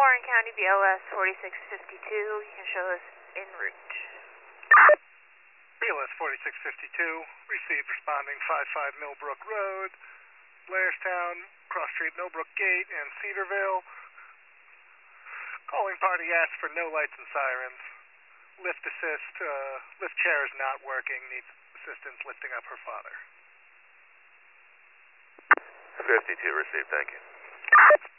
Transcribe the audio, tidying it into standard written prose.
Warren County BLS 4652. You can show us en route. BLS 4652, received responding 55 Millbrook Road, Blairstown, Cross Street, Millbrook Gate, and Cedarville. Calling party asked for no lights and sirens. Lift assist, lift chair is not working, needs assistance lifting up her father. 52 received, thank you.